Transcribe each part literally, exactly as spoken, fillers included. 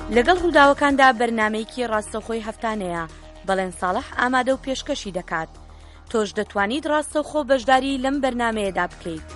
لەگەڵ ڕووداوەکاندا بەرنامەیەکی ڕاستەوخۆی هەفتانەیە بەڵێن ساڵح ئامادە و پێشکەشی دەکات. تۆش دەتوانیت ڕاستەوخۆ بەشداری لەم بەرنامەیەدا بکەیت.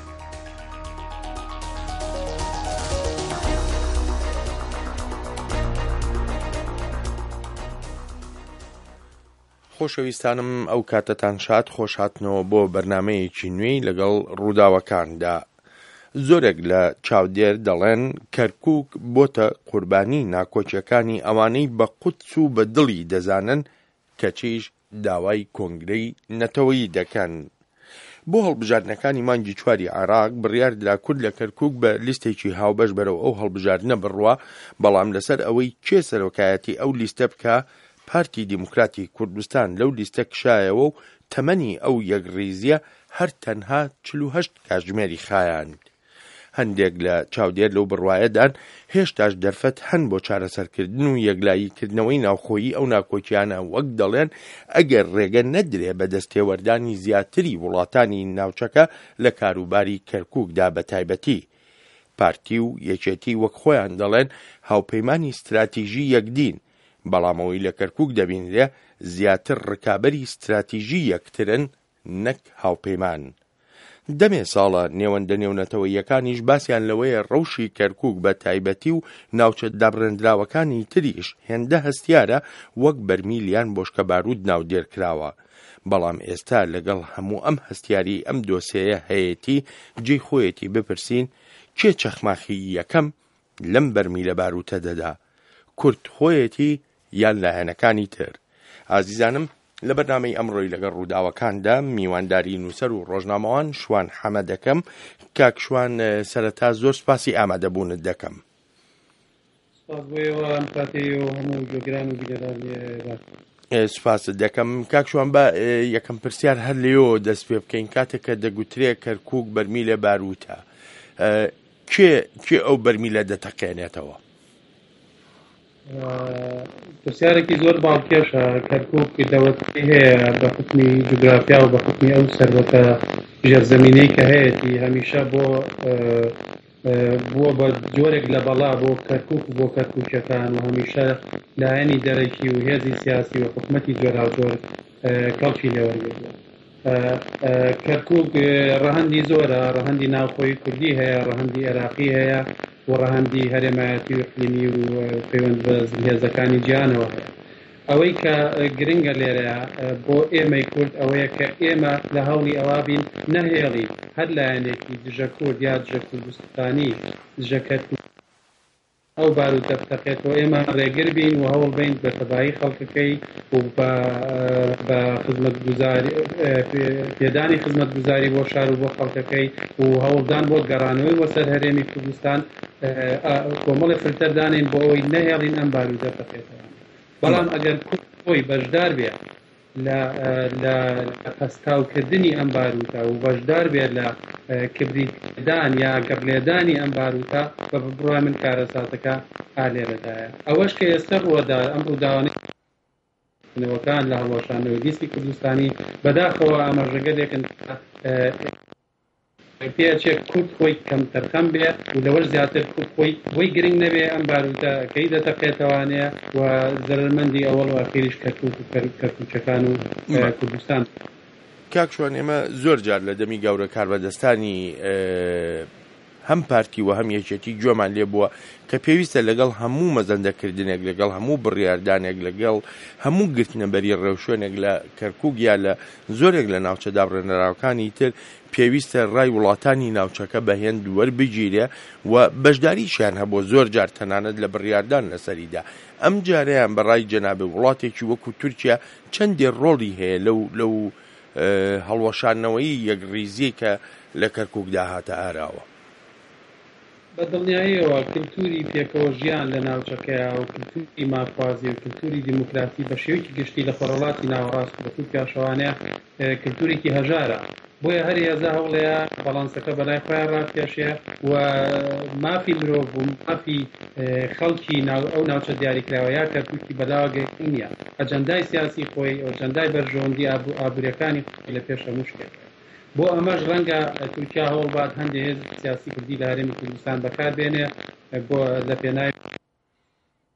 خۆشەویستانم ئەو کاتتان شاد خۆش هاتنەوە بۆ بەرنامەیەکی نوێی لەگەڵ ڕووداوەکاندا. زۆرێک لە چاودێر دەڵێن کەرکووک بۆتە قوربانی ناکۆچیەکانی ئەوانەی بە قوتس و بە دڵی دەزانن کەچیش داوای کۆنگرەی نەتەوەیی دەکەن. بۆ هەڵبژاردنەکانی مانگی چواری عێراق بڕیاردرا کورد لە کەرکووک بە لیستێکی هاوبەش بەرەو ئەو هەڵبژاردنە بڕوا، بەڵام لەسەر ئەوەی کێ سەرۆکایەتی ئەو لیستە بکە پارتی دیموکراتی کوردستان لەو لیستە کشایەوە و تەمەنی ئەو یەکڕیزیە هەر تەنها چل و هەشت کاتژمێری خایاند. هەندێک لە چاودێر لەو بڕوایەدان هێشتاش دەرفەت هەن بۆ چارەسەرکردن و یەکلاییکردنەوەی ناوخۆیی ئەو ناکۆچیانە، وەک دەڵێن ئەگەر ڕێگە نەدرێ بە دەستێوەردانی زیاتری وڵاتانی ناوچەکە لە کاروباری کەرکووکدا بە تایبەتی. پارتی و یەکێتی وەک خۆیان دەڵێن هاوپەیمانی استراتیژی یەکدین، بەڵامەوەی لە کەرکووک دەبینرێ زیاتر ڕکابەری استراتیژی یەکترن نەک هاوپەیمان. دەمێ ساڵە نێوەندە نێونەتەوەیەکانیش باسییان لەوەیە ڕەوشی کەرکووک بە تایبەتی و ناوچە دابڕێنراوەکانی تریش هێندە هەستیارە وەک بەرمیلیان بۆشکە بارود ناودێرکراوە. بەڵام ئێستا لەگەڵ هەموو ئەم هەستیاری ئەم دۆسەیە هەیەتی جێی خۆیەتی بپرسین کێ چەخماخی یەکەم لەم بەرمیلە باروتە دەدا، کورد خۆیەتی یان لایەنەکانی تر؟ ئازیزانم، لە بەرنامەی ئەمڕۆی لەگەڵ ڕووداوەکاندا میوانداری نووسەر و ڕۆژنامەوان شوان حەمە دەکەم. کاک شوان، سەرەتا زۆر سپاسی ئامادەبوونت دەکەم. سپاست دەکەم. کاک شوان، بە یەکەم پرسیار هەر لێەوە دەست پێ بکەین. کاتێک کە دەگوترێ کەرکووک بەرمیلە باروتە، کێ کێ ئەو بەرمیلە دەتەقێنێتەوە؟ پرسیارێکی زۆر باڵکێشە. کەرکووک دەوەتی هەیە بە حکمی جوگرافیا و بە حکمی ئەو سەربەتە ژێرزەمینەی کە هەیەی هەمیشە بۆ بووە بە جۆرێک لە بەڵا بۆ کەرکووک و بۆ کەرکووکەکان، و هەمیشە لایەنی دەرەکی و هێزی سیاسی و حکومەتی جۆرا جۆر کەڵکی لێوەرگرتووە. کەرکووک ڕەهەندی زۆرە، ڕەهەندی ناوخۆی کوردی هەیە، ڕەهەندی عێراقی هەیە و ڕەهەندی هەرێمایەتی و اقلیمی و پەیوەند بە هێزەکانی جیهانەوە هەیە. ئەوەی کە گرنگە لێرەیە بۆ ئێمەی کورد ئەوەیە کە ئێمە لە هەوڵی ئەوا بین نەهێڵی هەر لایەنێکی دژە کورد یا دژە کوردستانی دژە کەرکووک ئەو بارودە بتەقێتەوە، ئێمە ڕێگر بین و هەوڵ بین بە تەبایی خەڵکەکەی و بە خزمەتگوزاری پێدانی خزمەتگوزاری بۆ شار و بۆ خەڵکەکەی و هەوڵدان بۆ گەڕانەوەی وەسەر هەرێمی کوردستان کۆمەڵی فلتەردانین بۆ ئەوەی نەهێڵین ئەم بارودە بتەقێتەوە. بەڵام ئەگەر کورد خۆی بەشدار بێت لە قەستاوکردنی ئەم باروتە و بەشدار بێت لە کبریدان یا گەڕلێدانی ئەم باروتە، بە بڕای من کارەساتەکە ئالێرەدایە. ئەوەش کە ئێستا ڕووەدا ئەم ڕووداوانەوەکان لە هەڵوەشانەوەی دیستی کوردستانی بەداخەوە ئاماژەگەرێکن پێچێک کورد خۆی کەمتەرخەم بێت و لەوەش زیاتر کورد خۆی بۆی گرنگ نەبێ ئەم باروتە کەی دەتەقێتەوانەیە و زەرمەندی ئەوەڵ و ئەخیریش کەرکووک و کەرکووکەکان و کوردستان. کاک شوان، ئێمە زۆر جار لە دەمی گەورە کاربەدەستانی هەم پارتی و هەم یەکێتی گوێمان لێ بووە کە پێویستە لەگەڵ هەموو مەزەندەکردنێک، لەگەڵ هەموو بڕیاردانێک، لەگەڵ هەموو گرتنەبەری ڕێوشوێنێک لە کەرکووک یا لە زۆرێک لە ناوچە دابڕێنەراوەکانی تر پێویستە ڕای وڵاتانی ناوچەکە بەهێند وەربگیرێ و بەشداریشیان هەبوو زۆر جار تەنانەت لە بڕیاردان لەسەریدا. ئەم جارەیان بەڕای جەنابێ وڵاتێکی وەکو تورکیا چەندێ ڕۆڵی هەیە لەو لەو هەڵوەشانەوەی یەکڕیزی کە لە کەرکووکدا هاتە ئاراوە. بەدڵنیاییەوە کللتوری پێکەوە ژیان لە ناوچەکەیە و کللتوری مافوازی و کللتوری دیموکراسی بە شێوەیەکی گشتی لە خۆرەڵاتی ناوەڕاست بە تورکیا شەوانەیە کللتورێکی هەژارە، بۆیە هەر هێزە هەوڵەیە بەڵانسەکە بەلای خۆیان ڕاکێشێ و مافی مرۆڤ و مافی خەڵکی ئەو ناوچە دیاریکراوە یا کەرکووکی بەداوەگەی نییە. ئەجەندای سیاسی خۆی و ئەجەندای بەرژەوەندی ئابوووریەکانی خۆی لە پێش هەموو شتێک. بۆ ئەمەش ڕەنگە تورکیا هەوڵبات هەندێک هێز سیاسی کوردی لە هەرێمی کوردستان بەکاربێنێ بۆ لە پێناوی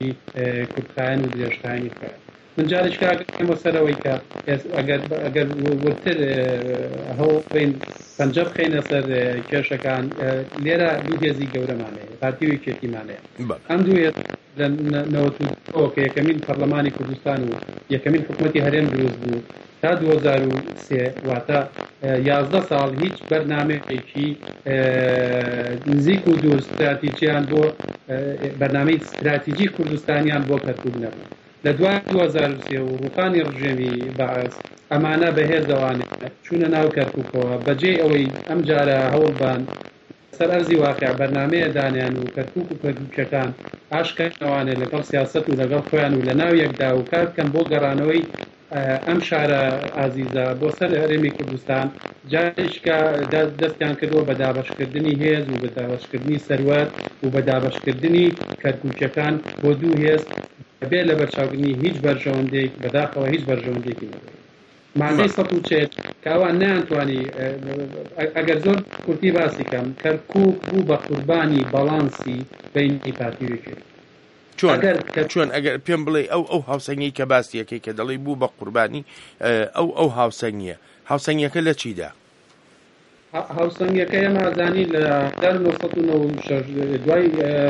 کوردخایەن و درێژخایەنی خوێن من جارێک کاکەمە سەرەوەی کە ئەگەر وتر هەوڵ پەنجە بخەینە سەر کێشەکان لێرە دوو هێزی گەورەمانەیە پارتی و یەکێتیمانەیە ئەم دوو هێز لە نەوەت و دوو کە یەکەمین پەرلەمانی کوردستان و یەکەمین حکوومەتی هەرێم دروست بوو تا دوو هەزار و سێ واتە یازدە ساڵ هیچ بەرنامەیەکی نزیک و دوور استراتیجیان بۆ بەرنامەی استراتیجی کوردستانیان بۆ کەرکووک نەبوو لە دوای دوو هەزار و سێ و ڕووخانی ڕژێمی بەعەس ئەمانە بەهێزەوانێت چوونە ناو کەرکووکەوە بەجێ ئەوەی ئەم جارە هەوڵبان سەر ئەرزی واقع بەرنامەیە دانیان و کەرکووک و کەرکووکەکان ئاشکەوانێت لەگەڵ سیاسەت و لەگەڵ خۆیان و لە ناو یەکدا و کار بکەن بۆ گەڕانەوەی ئەم شارە ئازیزە بۆ سەر هەرێمی کوردستان جارێککە دەستیان کردووە بە دابەشکردنی هێز و بە دابەشکردنی سەروەت و بە دابەشکردنی کەرکووکەکان بۆ دوو هێز بێ لە بەرچاوکردنی هیچ بەرژەوەندێک بەداخەوە هیچ بەرژەوەندێکی نەبێت مادەی سەد و چێت کاوان نەیانتوانی ئەگەر زۆر کورتی باسی کەم کەرکووک بوو بە قوربانی بەڵانسی بینی پارتیوێکی چۆن چۆن ئەگەر پێم بڵێ ئەو ئەو هاوسەنگی کە باسی یەکەی کە دەڵێ بوو بە قوربانی ئەو ئەو هاوسەنگیە هاوسەنگیەکە لە چیدا هاوسەنگیەکە ئێمە ئازانی لە هەزار و نۆ سەد و نۆ و شەش دوای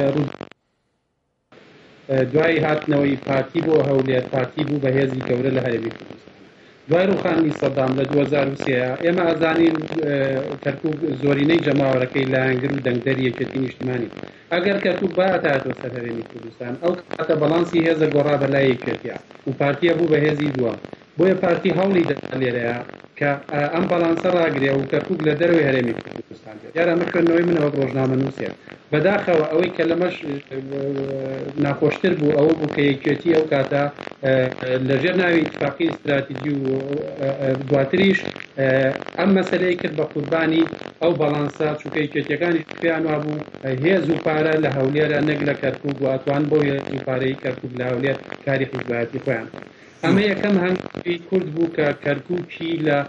دوای هاتنەوەی پارتی بۆ هەولێر پارتی بوو بە هێزی گەورە لە هەرێمی کوردستان دوای ڕووخانی سەدام لە دوو هەزار و سێ ئێمە ئازانین کەرکووک زۆرینەی جەماوەرەکەی لایەنگر و دەنگدەری یەکێتی نیشتیمانی ئەگەر کەرکووک باتایەتەوە سەر هەرێمی کوردستان ئەو کاتە بەڵانسی هێزە گۆڕا بەلای یەکێتیە و پارتیە بوو بە هێزی دووە بۆیە پارتی هەوڵی دەدا لێرەیە کە ئەم بەڵانسە ڕاگرێ و کەرکووک لە دەروی هەرێمی کوردستان بێت یارە ئەمە خوێندنەوەی منەوە ڕۆژنامە نووسێ بەداخەوە ئەوەی کە لەمەش ناخۆشتر بوو ئەوە بوو کە یەکێتی ئەو کاتە لەژێر ناوی ئیتفاقی استراتیجی و دواتریش ئەم مەسەلەی کرد بە قوربانی ئەو بەڵانسە چونکە یەکێتیەکانی پێیان وابوو هێز و پارە لە هەولێرە نەک لە کەرکووک و ئەتوان بۆ هێز و پارەی کەرکووک لە هەولێر کاری حیزبایەتی خۆیان ئەمە یەکەم هەنگاوی کورد بوو کە کەرکووکی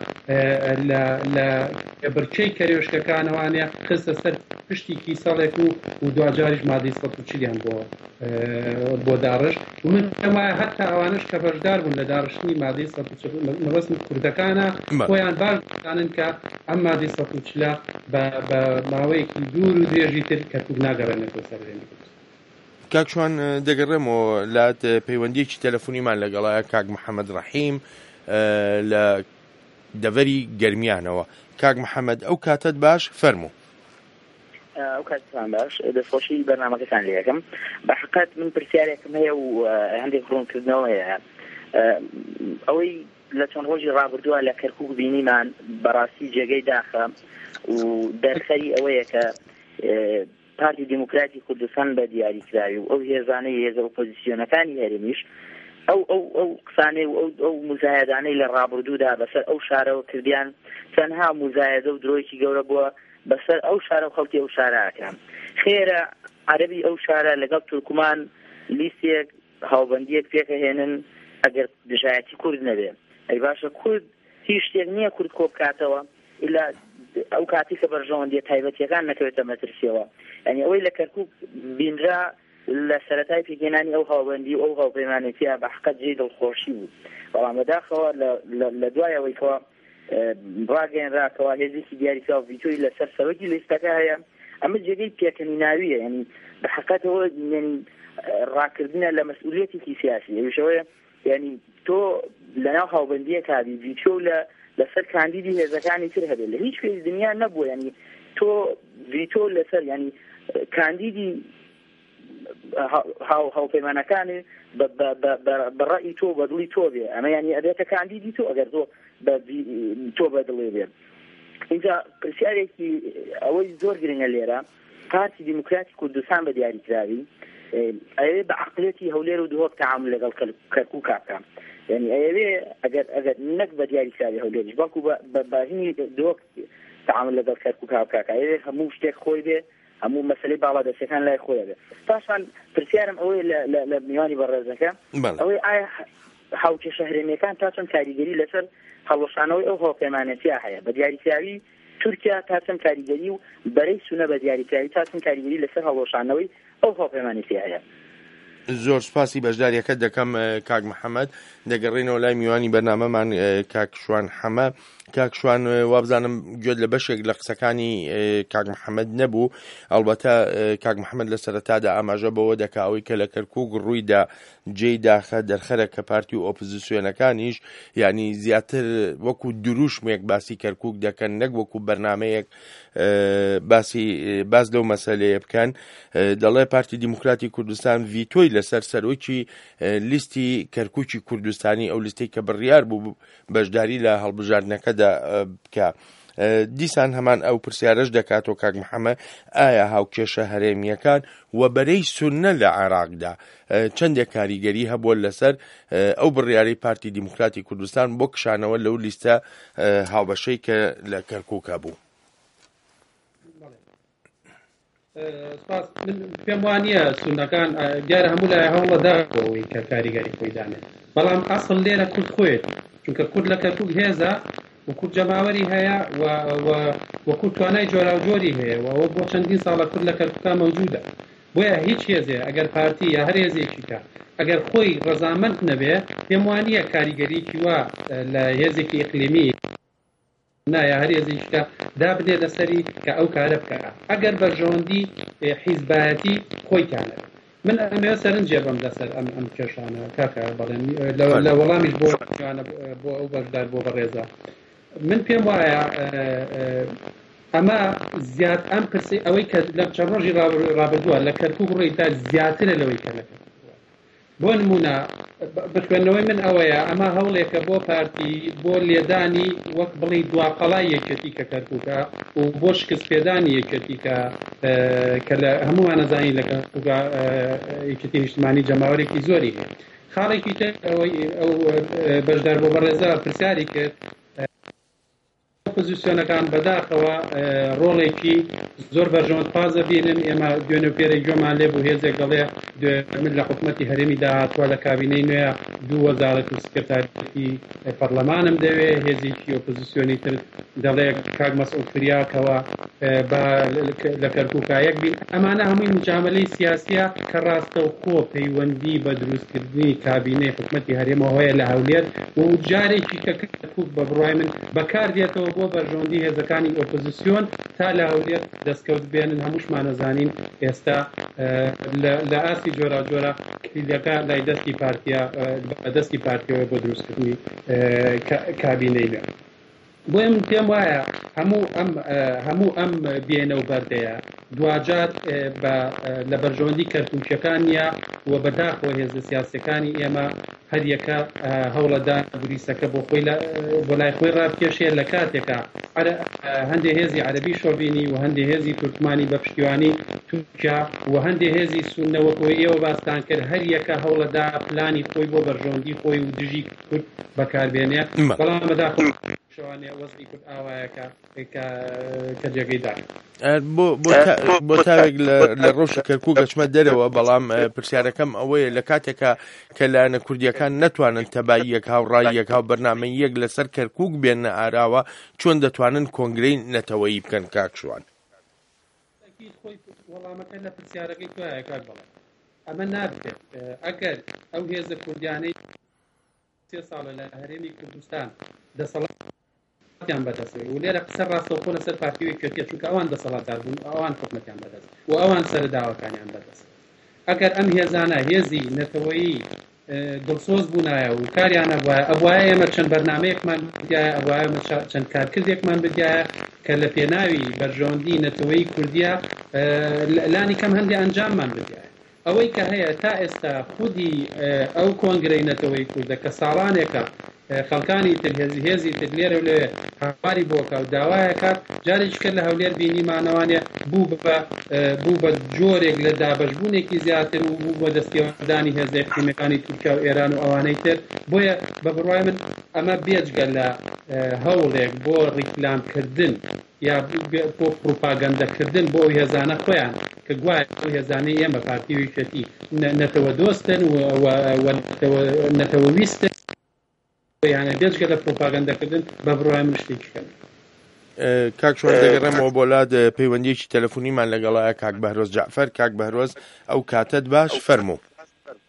لە بەرچەی کەرێشکەکانەوانەیە خستە سەر پشتی کیسەڵێک و و دوجاریش مادەی سەد و چلیان بۆ بۆ داڕش و من وایە هەتا ئەوانش کە بەشدار بوون لە داڕشتنی مادەی سەد و چل ڕسم کوردەکانە خۆیان باش دانن کە ئەم مادەی سەد و چلە بە ماوەیەکی دوور و درێژی تر کەرکووک ناگەڕێنێتەوە سەر هەرێمی کاکشوان دەگەڕێمەوە لات پەیوەندیەکی تەلەفۆنیمان لەگەڵایە کاک محەممەد ڕەحیم لە دەڤەری گەرمیانەوە کاک محەممەد ئەو کاتت باش فەرموو ئەو کاتتان باش دەستخۆشی بەرنامەکەتان لێ یەکەم بە حقیقت من پرسیارێکم هەیە و هەندێک ڕوونکردنەوە هەیە ئەوەی لە چەند ڕۆژی ڕابردووە لە کەرکووک بینیمان بەڕاستی جێگەی داخە و دەرخەری ئەوەیە کە پارتی دیموکراتی کوردستان بە دیاریکراوی و ئەو هێزانەی هێزە ئۆپۆزیسیۆنەکانی هەرێمیش ئەو ئەو ئەو قسانەی و ئەو ئەو موزایەدانەی لە ڕابردوودا بەسەر ئەو شارەوە کردیان تەنها موزایەدە و درۆیەکی گەورە بووە بەسەر ئەو شارە و خەڵکی ئەو شارەکان خێرە عەرەبی ئەو شارە لەگەڵ تورکمان لیستێک هاوبەندیەک پێکەهێنن ئەگەر دژایەتی کورد نەبێ ئەی باشە کورد هیچ شتێک نییە کورد کۆ بکاتەوە ئیلا ئەو کاتی کە بەرژەوەندیە تایبەتیەکان نەکەوێتە مەترسیەوە یعنی ئەوەی لە کەرکووک بینرا لە سەرەتای پێکهێنانی ئەو هاوبەندی و ئەو هاوپەیمانێتیە بە حقیقەت جێی دڵخۆشی بوو بەڵام بەداخەوە لە دوایەوەیکەوە ڕاگەیەنراکەوە هێزێکی دیاریکراوە ڤیتۆی لەسەر سەرۆکی لیستەکە هەیە ئەمە جێگەی پێکەنی ناویە یعنی بە حقیقەتەوە یعنی ڕاکردنە لە مەسئولیەتێکی سیاسی ئەویشەوەیە یعنی تۆ لەناو هاوبەندیەکە بی ڤیتۆ لە لەسەر کاندیدی هێزەکانی تر هەبێت لە هیچ پێی دنیا نەبووە ینی تۆ ڤیتۆ لەسەر ینی کاندیدی هاوپەیمانەکانی بەڕەئی تۆ بەدڵی تۆ بێ ئەمە ینی ئەبێتە کاندیدی تۆ ئەگەر تۆ تۆ بەدڵێ بێ اینجا پرسیارێکی ئەوەی زۆر گرنگە لێرە پارتی دیموکراتی کوردستان بە دیاریکراوی ئەوێ بە عەقڵێتی هەولێر و دهۆک تەعامل لەگەڵ کەرکووک بکات یعنی ئەوێ ئەگەر ئەگەر نەک بە دیاریکراوی هەولێریش بەڵکو بە باژنی دهۆک تەعامل لەگەڵ کەرکووک بکات ئەوێ هەموو شتێک خۆی بێ هەموو مەسەلەی باڵا دەستەکان لای خۆیە بێ پاشان پرسیارم ئەوەی لە میوانی بەڕێزەکە ئەوەی ئایا هاوکێشە هەرێمیەکان تا چەند کاریگەری لەسەر هەڵوەشانەوەی ئەو هاوپەیمانەتیە هەیە بە دیاریکراوی تورکیا تا چەند کاریگەری و بەرەی سونە بە دیاریکراوی تا چەند کاریگەری لەسەر هەڵوەشانەوەی ئەو هاوپەیمانەتیە هەیە زۆر سپاسی بەشداریەکەت دەکەم کاک محەممەد. دەگەڕێنەوە لای میوانی بەرنامەمان کاکشوان حەمە. کاکشوان وابزانم گوێت لە بەشێک لە قسەکانی کاک محەممەد نەبوو. ئەڵبەتە کاک محەممەد لە سەرەتادا ئاماژە بەوە دەکاوی کە لە کەرکووک ڕوویدا جێی داخە دەرخەرە کە پارتی و ئۆپۆزیسیۆنەکانیش ینی زیاتر وەکو دروشمێک باسی کەرکووک دەکەن، نەک وەکو بەرنمەیەک باسی باز لەو مەسەلەیە بکەن. دەڵێ پارتی دیموکراتی کوردستان ڤیتۆی لەسەر سەرۆکی لیستی کەرکووکی کوردستانی ئەو لیستەی کە بڕیار بوو بەشداری لە هەڵبژاردنەکەدا بکە. دیسان هەمان ئەو پرسیارەش دەکاتەوە کاک محەممەد، ئایا هاوکێشە هەرێمیەکان و بەرەی سونە لە عێراقدا چەندێک کاریگەری هەبووە لەسەر ئەو بڕیارەی پارتی دیموکراتی کوردستان بۆ کشانەوە لەو لیستە هاوبەشەی کە لە کەرکووکە بوو؟ پێم وانە سونەکان دیارە هەموو لای هەوڵەداەوەی کە کاریگەری خۆی دانێت، بەڵام ئەسڵ لێرە کورد خۆیت، چونکە کورد لە کەرکووک هێزە و کورد جەماوەری هەیە و کورد توانای جۆرا و جۆری هەیە و ئەوە بۆ چەندین ساڵە کورد لە کەرکووکا مەوجودە. بۆیە هیچ هێزێ ئەگەر پارتی یا هەر هێزێکی کە ئەگەر خۆی ڕەزامەند نەبێ، پێم وانە کاریگەریکی وا لە هێزێکی ئیقلیمی نایە هەر هێزێکیکە دابنێ لەسەری کە ئەو کارە بکە. ئەگەر بەرژەوەندی حیزبایەتی خۆیتانە، من ئەمێ سەرنجێ بەم لەسەر ئەم ئەم کێشانە کاکە بەڵێن لە وەڵامیش بۆ بۆ ئەو بەشدار بۆ بەڕێزە. من پێم وایە ئەمە زیاد ئەم پرسی ئەوەی کە لە چەند ڕۆژی ڕابردووە لە کەرکووک ڕێیدا زیاترە لەوەی کە لە بۆ نمونە بخوێنەوەی من ئەوەیە ئەمە هەوڵێکە بۆ پارتی بۆ لێدانی وەک بڵی دواقەڵای یەکەتی کە کەرکووکە و بۆ شکست پێدانی یەکەتی کە لە هەمووان نەزانی لە کەرکووکە یەکەتی نیشتیمانی جەماوەرێکی زۆری هەیە. خاڵێکی تر ئەوەی ئەو بەشدار بۆ بەڕێزە پرسیاری کرد ئۆپۆزیسیۆنەکان بەداخەوە ڕۆڵێکی زۆر بەرژەوەند پازە بینن. ئێمە دوێنێ پێرەی گوێمان لێ بوو هێزێک دەڵێ من لە حکوومەتی هەرێمی داهاتووە لە کابینەی نوێ دوو وەزارەت و سکرتاریەتی پەرلەمانم دەوێ، هێزێکی ئۆپۆزیسیۆنی تر دەڵێ کاک مەسعود فریاکەوە لە کەرکووکایەک بین. ئەمانە هەمووی مجاملەی سیاسیە کە ڕاستەوخۆ پەیوەندی بە دروستکردنی کابینەی حکوومەتی هەرێمەوە هەیە لە هەولێر و جارێکی کە کەرکووک بە بڕوای من بەکاردێتەوە بۆ بەرژەوەندی هێزەکانی ئۆپۆزیسیۆن تا لە هەولێر دەستکەوت بێنن. هەمووشمان نەزانین ئێستا لە ئاسی جۆرا جۆرە کلیلەکە لای دەستی پارتیا دەستی پارتیەوە بۆ دروستکردنی کابینەی لێ. بۆیە من پێم وایە هەموو ئەم هەموو ئەم بێنە و بەردەیە دوجار لە بەرژەوەندی کەرکووکیەکانە و بەداخەوە هێزە سیاسەکانی ئێمە هەریەکە هەوڵەدا بوریسەکە بۆ خۆی بۆ لای خۆی ڕابکێشێ لە کاتێکە هەندێک هێزی عەرەبی شۆبینی و هەندێک هێزی تورکمانی بە پشتیوانی تورکیا و هەندێک هێزی سونەوەکەوەی ئێوە باستان کرد، هەریەکە هەوڵەدا پلانی خۆی بۆ بەرژەوەندی خۆی و دژی کورد بەکاربێنێ. بەڵام بەداخەوە شوانێ وەزنی کورد ئاوایەکە کە جێگەی دار بۆ تاوێک لە ڕۆژی کەرکووک گەچمە دەرەوە. بەڵام پرسیارەکەم ئەوەیە لە کاتێکە کە لایەنە کوردیەکان نەتوانن تەباییەک هاوڕاییەک هاو بەرنامەیەک لەسەر کەرکووک بێنە ئاراوە، چۆن دەتوانن کۆنگرەی نەتەوەیی بکەن کاکشوان؟ وەڵامەکە لە پرسیارەکەی توایە کاک بەڵێ ئەمە نابێت. ئەگەر ئەو هێزە کوردیانەی سێ ساڵە لە هەرێمی کوردستان دەسەڵاتیان بەدەستێت و لێرە قسە ڕاستەوخۆ لەسەر پارتیوی کردێ، چونکە ئەوان دەسەڵاتدار بوون، ئەوان حکومەتیان بەدەست و ئەوان سەرداوەکانیان بەدەست. ئەگەر ئەم هێزانە هێزی نەتەوەیی دڵسۆز بوونایە و کاریانە وایە ئەوایە ئێمە چەند بەرنامەیەکمان بدایە، ئەوایە چەند کارکردێکمان بدایە کە لە پێناوی بەرژەوەندی نەتەوەیی کوردیا لانی کەم هەندێک ئەنجاممان بدایە. ئەوەی کە هەیە تا ئێستا خودی ئەو کۆنگرەی نەتەوەی کوردە کە ساڵانێکە خەڵکانی تر هێزی هێزی تر لێرە لێ هەواری بۆکە و داوایە کات جارێکی کرد لە هەولێر بینیمانەوانێ بوو بە بوو بە جۆرێک لە دابەشبوونێکی زیاتر و بوو بە دەستیێوەدانی هێزە یەکتیمەکانی تورکیا و ئێران و ئەوانەی تر. بۆیە بە بڕوای من ئەمە بێجگە لە هەوڵێک بۆ ڕیکلامکردن یا بۆ پروپاگەندەکردن بۆ هێزانە خۆیان کە گوایە ئەو هێزانەی ئێمە پارتیویەتی نەتەوە دۆستن و نەتەوە ویستن، یانە بێجگە لە پروپاگەندەکردن بە بڕوای من شتێکیکەن. کاکشوان دەگەڕێمەوە بۆ لات پەیوەندیەکی تەلەفۆنیمان لەگەڵایە کاک بەهرۆز جەعفەر. کاک بەهرۆز ئەو کاتت باش فەرموو.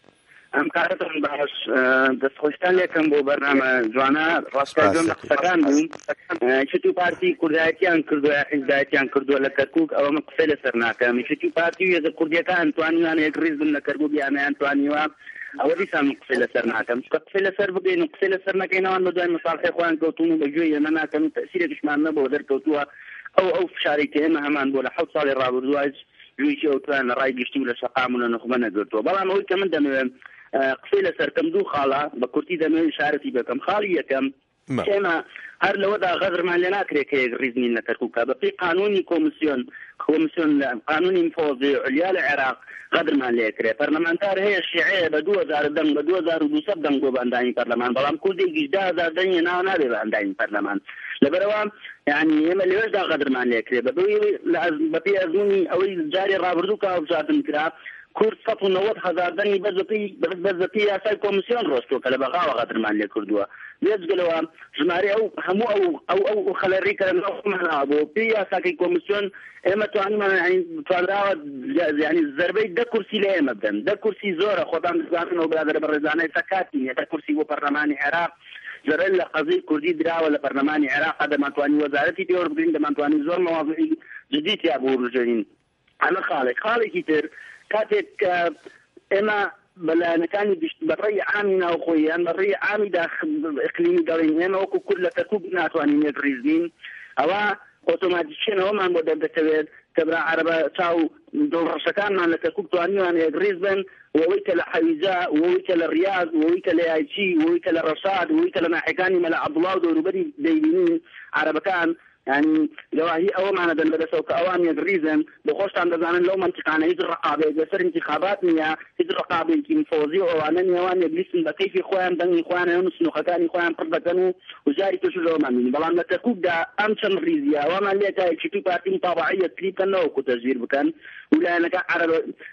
ئەم کارەتم باش دەستخۆشتان لێکم بۆ بەرنامە جوانە ڕاستە جۆم لە قسەکان بووم چت و پارتی کوردایەتیان کردووە حیزبایەتیان کردووە لە کەرکووک ئەوە من قسەی لەسەر ناکەم چت و پارتی و هێزە کوردیەکان توانیوان یەکڕیز بن لە کەرکووک یانیان توانیوە ئەوە دیسان من قسەی لەسەر ناکەم کە قسەی لەسەر بگەین و قسەی لەسەر نەکەینەوان بە دوای مەساڵحی خۆیان کەوتون و بەگوێی ئێمە ناکەن و تەسیرێکشمان نەبەوە دەرکەوتووە ئەو ئەو فشارێک کە ئێمە هەمان بۆ لە حەوت ساڵی ڕابردووە جوێکی ئەوتوان لە ڕای گشتی و لە شەقام و لە نخبە نەگرتووە بەڵام ئەوەی کە من دەمەوێت قسەی لەسەرکەم دوو خاڵە بە کورتی دەمەوێت شارەتی بکەم خاڵی یەکەم ئێمە هەر لەوەدا غەدرمان لێ ناکرێت کە یەکڕیزنین لە کەرکووکە بەپێی قانونی کۆمیسیۆن کۆمیسیۆن قانونی مفۆزی علیا لە عێراق غەدرمان لێکرێت پەرلەمانتار هەیە شیعەیە بە دوو هەزار دەنگ بە دوو هەزار و دووسەد دەنگ بۆ بەندانی پەرلەمان بەڵام کوردێکیش ده هەزار دەنگی ناو نابێ بەندانی پەرلەمان لەبەرەوە یعنی ئێمە لەوێشدا غەدرمان لێکرێت بەپێی ئەزموونی ئەوەی جاری ڕابردوو کە هەڵبژاردن کرا کورد سەد و نەوەت هەزار دەنگی بەرزەپی یاسای کۆمیسیۆن ڕۆستۆ کە لە بەغاوە غەدرمان لێ کردووە لێجگەلەوە ژمارە ئەو هەموو ئەو ئەو ئەو خەلەڕی کە ناومانەوە بۆ پێی یاساکەی کۆمیسیۆن ئێمە توانیمان توانراوە یعنی زەربەی دە کورسی لە ئێمە بدەن دە کورسی زۆرە خۆتان دەزاننەوە برادەرە بە ڕێزانەی سەکاتی نیە دە کورسی بۆ پەرلەمانی عێراق جەرەل لە قەزەی کوردی دراوە لە پەرلەمانی عێراق دەمانتوانی وەزارەتی پێوە بگرین دەمانتوانی زۆر مەواضعی جدی تیا بۆ ڕژێنین ئەمە خاڵێک خاڵێکی تر کاتێک کە ئێمە بەلایەنەکانی بەڕێی عامی ناوخۆییان بەڕێی عامی ئیقلیمی دەڵێن ئێمە وەکو کورد لە کەرکووک ناتوانین یەکڕیزبین ئەوە ئۆتۆماتیکیەوە مان بۆ دەردەکەوێت کە برا عەرەبە چاو دڵڕەشەکانمان لە کەرکووک توانیوان یەکڕیز بن وەوەی کە لە حەویجە وەوەی کە لە ڕیاض وەوەی کە لە یایچی وەوەی کە لە ڕەشاد وەوەی کە لە ناحیەکانی مەلا عەبدوڵڵا و دەوروبەری دەیبینین عەرەبەکان يعني لواهي أول ما ندن بدأ سوق أوان يدريزن بخوش عند زمان لو منطقة هيد الرقابة يصير انتخابات نيا هيد الرقابة كي مفوزي أو أنا نيوان يبليسن بكيف إخوان دني إخوان يونس نخكان إخوان قرب كانوا وجاري تشو لو ما مني بلان لتكوب دا أمشن ريزيا وما ليتا يشتي بارتي مطابعية تريد كانوا كتجير بكان ولا أنا كعرب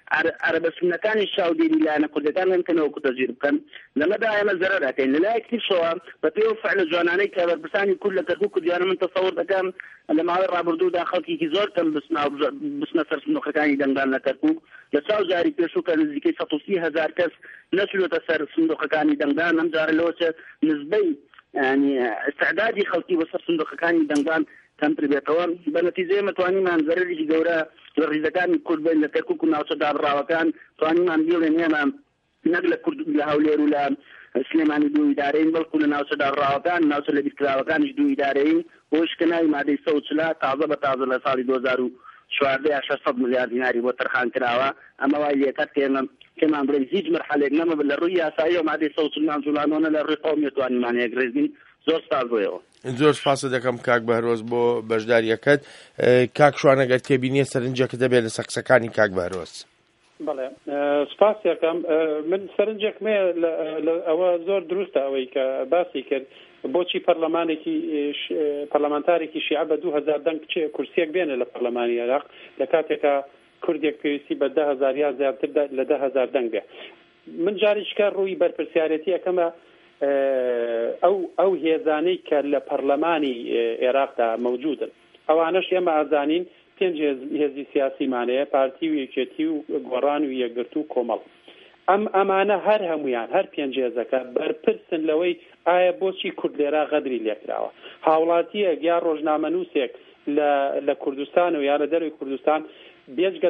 عرب السنة كان الشاودي لا أنا كنت كان كانوا كتجير بكان لما دا أنا زرارتين لا يكتب شوام بتيو فعل جواناني كبر بساني كل تكوك ديانا من تصور بكان لما رابردوو دا خەڵکی زۆر کەم بچنە سەر سندوقەکانی دەنگدان لە کەرکووک لە چاو جاری پێشوو کە نزیکەی سەد و سی هەزار کەس نەچووەتە سەر سندوقەکانی دەنگدان ئەم جارە لەوە نسبەی ینی استعدادی خەڵکی بەسەر سندوقەکانی دەنگدان کەمتر بێتەوە بە نەتیجەیە مەتوانیمان زەرەرێکی گەورە لە ڕیزەکانی کورد بین لە کەرکووک و ناوچە دابڕاوەکان توانیمان بیڵێن ئێمە نەک لە کورد لە هەولێر و لە سلێمانی دوو ئیدارەین بەڵکو لە ناوچە دابڕاوەکان ناوچە لە بیرکراوەکانیش دوو ئیدارەین وشکنای مادەی سە و چلا تازە بە تازە لە ساڵی دو هەزار و چواردە شەشسەد ملیار دیناری بۆ تەرخان کراوە ئەمە وای لێکات کە ئێمە پێمان بڵێن هیچ مەرحەلێک نەمە لە ڕووی یاسایی و مادەی سە و چل مانجوڵانۆنە لە ڕووی قەومی توانیمان یەکڕێزبین زۆر سپاس بۆیەوە زۆر سپاس دەکەم کاک بەهرۆز بۆ بەشداریەکەت کاک شوانەگەر تێبینیە سەرنجەکە دەبێت لە سەقسەکانی کاک بەهرۆز بەڵێ سپاس یەکەم من سەرنجێک مێ ئەوە زۆر دروستە ئەوەی کە باسی کرد بۆچی پەرلەمانێکی پەرلەمانتارێکی شیعە بە دوو هەزار دەنگ کورسیەک بێنە لە پەرلەمانی عێراق لە کاتێکە کوردێک پێویستی بە ده هەزار یا زیاتر لە ده هەزار دەنگ بێ من جاریشکە ڕووی بەرپرسیارەتی ئەەکەمە ئەو ئەو هێزانەی کە لە پەرلەمانی عێراقدا مەوجودن ئەوانەش ئێمە ئازانین پێنج هێزی سیاسیمانەیە پارتی و یەکێتی و گۆڕان و یەکگرتو و کۆمەڵ ئەم ئەمانە هەر هەمویان هەر پێنج هێزەکە بەرپرسن لەوەی ئایا بۆچی کورد لێرە غەدری لێکراوە هاوڵاتیەک یا ڕۆژنامەنووسێک لە کوردستان و یا لە دەروی کوردستان بێجگە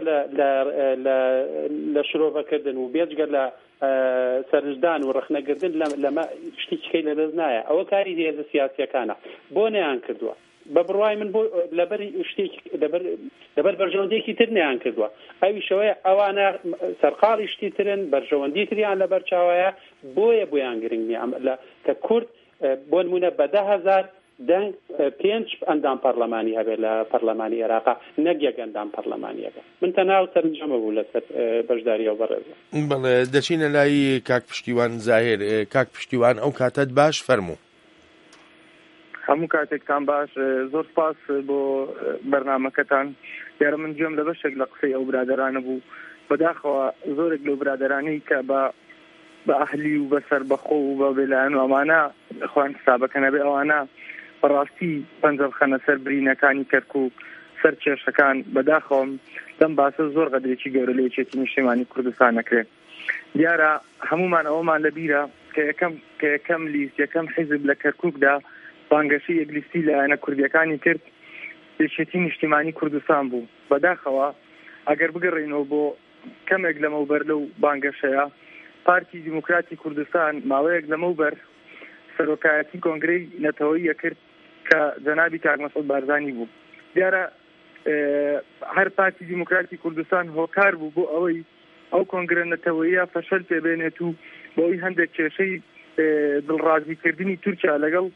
لە شرۆڤەکردن و بێجگە لە سەرنجدان و ڕخنەگردن لەمە شتێکیکەی لەدەست نایە ئەوە کاری هێزە سیاسیەکانە بۆ نەیان کردووە بە بڕوای من بۆ لەبەری شتێک لەبەر بەرژەوەندێکی تر نەیان کردووە ئەوی شەوەیە ئەوانە سەرقاڵی شتی ترن بەرژەوەندی تریان لەبەر چاوایە بۆیە بۆیان گرنگ نیە کە کورد بۆ نمونە بە ده هەزار دەنگ پێنج ئەندام پەرلەمانی هەبێت لە پەرلەمانی عێراقا نەک یەک ئەندام پەرلەمانیەکە من تەناو سەرنجەمە بوو لەسەر بەشداریەوە بەڕێزە بەڵێ دەچینە لای کاک پشتیوان زاهێر کاک پشتیوان ئەو کاتت باش فەرموو هەموو کاتێکتان باش زۆر سپاس بۆ بەرنامەکەتان دیارە من گوێم لە بەشێک لە قسەی ئەو برادەرانە بوو بەداخەوە زۆرێک لەو برادەرانەی کە بە بە ئەهلی و بەسەر بەخۆ و بە بێلایەن و ئەمانە خوان حسابەکە نەبێ ئەوانە بەڕاستی پەنجە بخەنە سەر برینەکانی کەرکووک سەر کێشەکان بەداخەوە لەم باسە زۆر قەدرێکی گەورە لە یەکێتی نیشتیمانی کوردستان نەکرێت. دیارە هەمومان ئەوەمان لەبیرە کە یەکەم کە یەکەم لیست یەکەم حیزب لە کەرکووکدا بانگەشەی یەک لیستی لایەنە کوردیەکانی کرد یەکێتی نیشتیمانی کوردستان بوو. بەداخەوە ئەگەر بگەڕێنەوە بۆ کەمێک لەمەوبەر لەو بانگەشەیە پارتی دیموکراتی کوردستان ماوەیەک لەمەوبەر سەرۆکایەتی کۆنگرەی نەتەوەییە کرد کە جەنابی کاک مەسعود بارزانی بوو. دیارە هەر پارتی دیموکراتی کوردستان هۆکار بوو بۆ ئەوەی ئەو کۆنگرە نەتەوەییە فەشەل پێبێنێت و بۆی هەندێک کێشەی دڵڕازیکردنی تورکیا لەگەڵ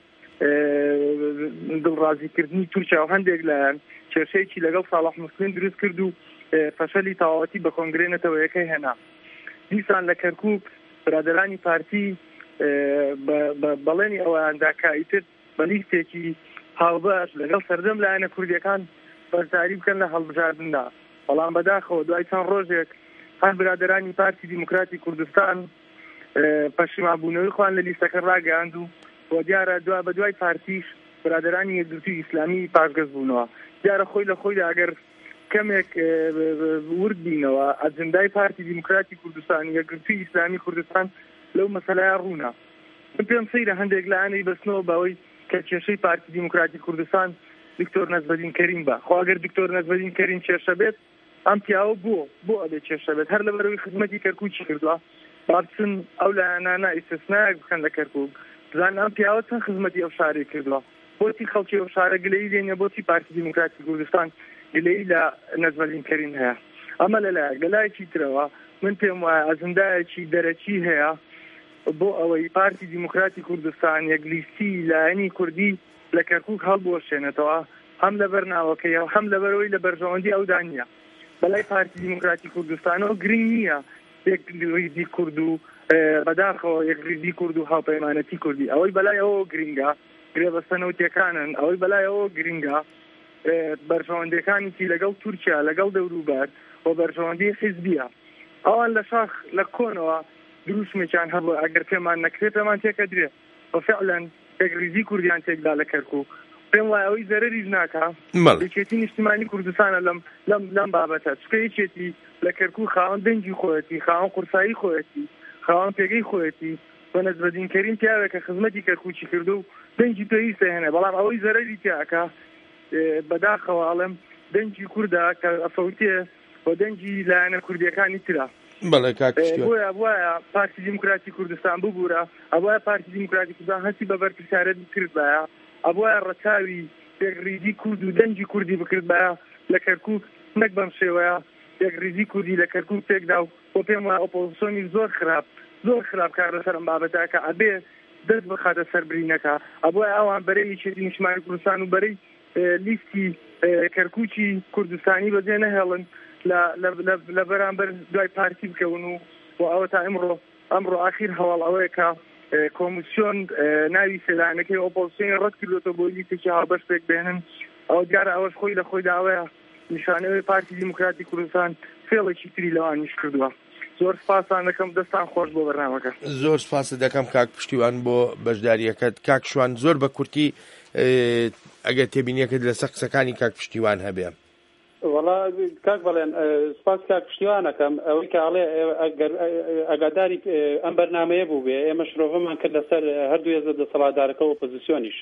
دڵڕازیکردنی تورکیا و هەندێک لایەن کێشەیەکی لەگەڵ ساڵح موسڵین دروست کرد و فەشەلی تەواوەتی بە کۆنگرەی نەتەوەییەکەی هێنا. دیسان لە کەرکووک برادەرانی پارتی بەڵێنی ئەوەیاندا کائیتر بە لیستێکی هاوبەش لەگەڵ سەردەم لایەنە کوردیەکان بەرزاری بکەن لە هەڵبژاردندا. بەڵام بەداخەوە دوای چەند ڕۆژێک هەر برادەرانی پارتی دیموکراتی کوردستان پەشیمانبوونەوەی خۆیان لە لیستەکە ڕاگەیاند و بۆ دیارە دوا بە دوای پارتیش برادەرانی یەکگرتووی ئیسلامی پاشگەز بوونەوە. دیارە خۆی لە خۆیدا ئەگەر کەمێک ورد بینەوە ئەجندای پارتی دیموکراتی کوردستان یەکگرتووی ئیسلامی کوردستان لەو مەسەلەیە ڕوونا. من پێم سەیرە هەندێک لایەنەی بەستنەوە بەوەی کە کێشەی پارتی دیموکراتی کوردستان دکتۆر نەزبەدین کەریم بە خۆ ئەگەر دکتۆر نەزبەدین کەریم کێشە بێت ئەم پیاوە بۆ بۆ ئەبێت کێشە بێت هەر لەبەرەوەی خزمەتی کەرکووکی کردووە بابچن ئەو لایەنانە ئیستثنایەک بکەن لە کەرکووک بزان ئەم پیاوە چەند خزمەتی ئەو شارێ کردووە بۆچی خەڵکی ئەو شارە گلەیی دێنێ بۆچی پارتی دیموکراتی کوردستان گلەیی لە نەزبەدین کەریم هەیە. ئەمە لەلایەک لەلایەکی ترەوە من پێم وایە ئەجندایەکی دەرەکی هەیە بۆ ئەوەی پارتی دیموکراتی کوردستان یەک لیستی لایەنی کوردی لە کەرکووک هەڵبوەشێنێتەوە هەم لە بەرناوەکەیەوە هەم لەبەرەوەی لە بەرژەوەندی ئەودا نییە. بەلای پارتی دیموکراتی کوردستانەوە گرنگ نییە یەک ریزی کورد و بەداخەوە یەک ریزی کورد و هاوپەیمانەتی کوردی ئەوەی بەلای ئەوە گرنگە گرێبەستەنەوتیەکانن ئەوەی بەلای ئەوە گرنگە بەرژەوەندەکانی لەگەڵ تورکیا لەگەڵ دەوروبەر و بەرژەوەندی حیزبیە ئەوان لە شاخ لە کۆنەوە دروستمێکیان هەبوو ئەگەر پێمان نەکرێت پێمان تێکەدرێت بەفعلەن یەک ریزی کوردیان تێکدا لە کەرکووک پێم وایە ئەوەی زەرەریش ناکا یەکێتی نیشتیمانی کوردستانە لەم لەم لەم بابەتە چکە یەکێتی لە کەرکووک خاوەن دەنگی خۆیەتی خاوەن قورسایی خۆیەتی خاوەن پێگەی خۆیەتی بە نەزبەدین کەریم پیاوێکە خزمەتی کەرکووکی کردو و دەنگی پێویستە هێنێ بەڵام ئەوەی زەرەری تیاکە بەداخەوە ئەڵێم دەنگی کووردا کە ئەفەوتێ بۆ دەنگی لایەنە کوردیەکانی ترە. بەڵێ بۆیە بوایە پارتی دیموکراتی کوردستان ببوورە ئەوایە پارتی دیموکراتی کوردستان هەستی بە بەرپرسیارەت بکرد بایە ئەوایە ڕەچاوی یەکریزی کورد و دەنگی کوردی بکرد بایە لە کەرکووک نەک بەم شێوەیە یەکریزی کوردی لە کەرکووک تێکدا و بۆ پێم وایە ئۆپۆزیسیۆنی زۆر خراپ زۆر خراپ کار لەسەر ئەم بابەتە کە ئەبێ دەست بخاتە سەربرینەکە ئەبوایە ئەوان بەرەی یەکێتی نیشتیمانی کوردستان و بەرەی لیستی کەرکووکی کوردستانی بەجێ نەهێڵن لە بەرامبەر دوای پارتی بکەون و بۆ ئەوە تا ئەمڕۆ ئەمڕۆ ئاخیر هەواڵ ئەوەیە کە کۆمیسیۆن ناوی سێلانەکەی ئۆپۆزیسیۆنی ڕەت کردوێتەوە بۆ لیستێکی هاوبەش پێک بێنن ئەوە دیارە ئەوەش خۆی لە خۆیدا ئەوەیە نیشانەوەی پارتی دیموکراتی کوردستان فێڵێکی تری لەوانیش کردووە. زۆر سپاسان دەکەم دەستان خۆش بۆ بەرنامەکە. زۆر سپاس دەکەم کاک پشتیوان بۆ بەشداریەکەت. کاک شوان زۆر بە کورتی ئەگەر تێبینیەکەت لەسەر قسەکانی کاک پشتیوان هەبێ. وەڵا کاک بەڵێن سپاس کاک پشتیوانەکەم ئەوەی کە ئەڵێ ئەگاداری ئەم بەرنامەیە بوو بێ ئێمە شرۆڤەمان کرد لەسەر هەردوو ێزە دەسەڵاتدارەکە و ئۆپۆزیسیۆنیش.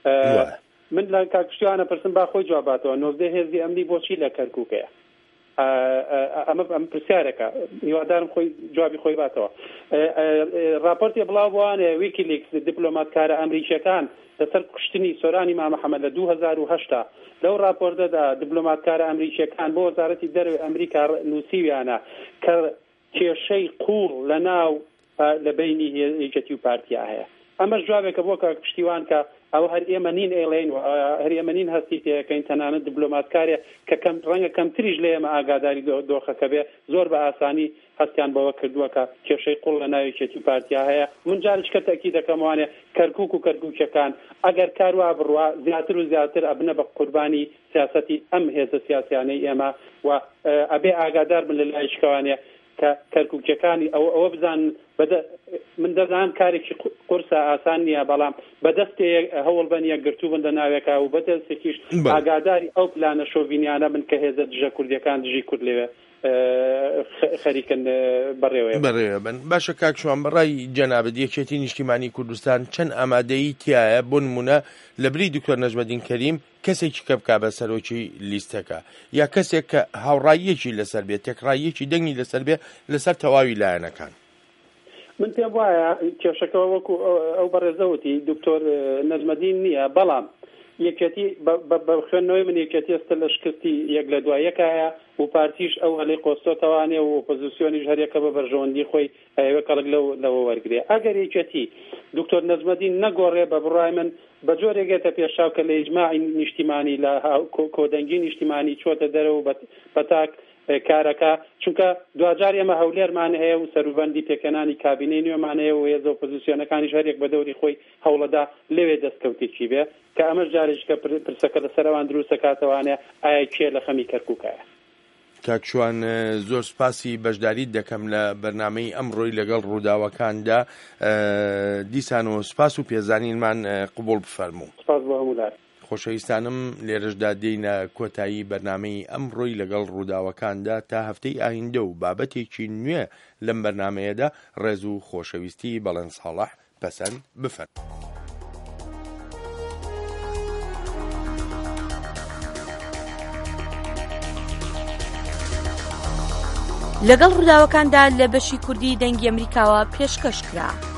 من لە کاک پشتیوانە پرسم با خۆی جواباتەوە نۆزدە هێزی ئەمنی بۆچی لە کەرکووکەیە ئەمە ئەم پرسیارێکە هیوادارم خۆی جوابی خۆی باتەوە. راپۆرتی بڵاو بوانێ ویکیلیکس دیپلۆماتکارە ئەمریکیەکان لەسەر کوشتنی سۆرانی مامەحەمەد لە دوو هەزار و هەشتا لەو راپۆرتەدا دیپلۆماتکارە ئەمریکیەکان بۆ وەزارەتی دەرەوەی ئەمریکا نووسیویانە کە کێشەی قوڵ لە ناو لە بینی یەکێتی و پارتیا هەیە. ئەمەش جوابێکە بۆ کاک پشتیوان کە ئەو هەر ئێمە نین ئێڵێن هەر ئێمە نین هەستی تێەکەین تەنانەت دیپلۆماتکارێ کە کەم ڕەنگە کەمتریش لە ئێمە ئاگاداری دۆخەکە بێ زۆر بە ئاسانی هەستیان بەوە کردووە کە کێشەی قوڵ لە ناو یەکێتی و پارتیا هەیە. من جارێک کە تەکی دەکەم وانێ کەرکووک و کەرکووکیەکان ئەگەر کاروا بڕوا زیاتر و زیاتر ئەبنە بە قوربانی سیاسەتی ئەم هێزە سیاسیانەی ئێمە و ئەبێ ئاگادار بن لە لایشکەوانێ کە کەرکووکیەکانی ئەو ئەوە بزان من دەزانم کارێکی قورسە ئاسان نییە بەڵام بەدەستێ هەوڵ بەن یەکگرتوو بن لە ناوێکا و بەدەستێکیش ئاگاداری ئەو پلانە شۆڤینیانە بن کە هێزە دژە کوردیەکان دژی کورد لێوێ خەریکن بەڕێوەیە بەڕێوە بن. باشە کاکشوان بەڕای جەنابەت یەکێتی نیشتیمانی کوردستان چەند ئامادەیی تایە بۆ نمونە لە بری دکتۆر نەجمەدین کەریم کەسێکی کە بکا بە سەرۆکی لیستەکە یا کەسێک کە هاوڕاییەکی لەسەر بێت تێکڕاییەکی دەنگی لەسەر بێ لەسەر تەواوی لایەنەکان. من پێم وایە کێشەکەەوە وەکو ئەو بەڕێزەوتی دکتۆر نەجمەدین نییە بەڵام یەکێتی بە خوێندنەوەی من یەکێتی ئێستا لە شکستی یەک لە دوایەکایە و پارتیش ئەو هەلەی قۆستۆتەوانێ و ئۆپۆزیسیۆنیش هەرێکە بە بەرژەوەندی خۆی ئەوێ کەڵک لەوە وەرگێ ئەگەر یەکێتی دکتۆر نەجمەدین نەگۆڕێ بە بڕای من بە جۆرێکێتە پێشاو کە لە ئیجماعی نیشتیمانی لە کۆدەنگی نیشتیمانی چۆتە دەرەوە بەتاک کارەکە چونکە دوجار ئێمە هەولێرمان هەیە و سەروبەندی پێکەنانی کابینەی نوێمان هەیە و هێزە ئۆپۆزیسیۆنەکانیش هەرێک بە دەوری خۆی هەوڵەدا لەوێ دەستکەوتێکی بێ کە ئەمەش جارێک کە پرسەکە لەسەرەوان دروستە کاتەوانێ ئایا کێ لە خەمی کەرکووکایە. کاکشوان زۆر سپاسی بەشداری دەکەم لە بەرنامەی ئەمڕۆی لەگەڵ ڕووداوەکاندا دیسان و سپاس و پێزانینمان قبول بفەرموو. سپاس بۆ هەموو خۆشەویستانم لێرەشدا دێینە کۆتایی بەرنامەی ئەمڕۆی لەگەڵ ڕووداوەکاندا تا هەفتەی ئاهیندە و بابەتێکی نوێ لەم بەرنامەیەدا ڕێز و خۆشەویستی بەڵێن ساڵح پەسەند بفەرموو. لەگەڵ ڕووداوەکاندا لە بەشی کوردی دەنگی ئەمریکاوە پێشکەش کرا.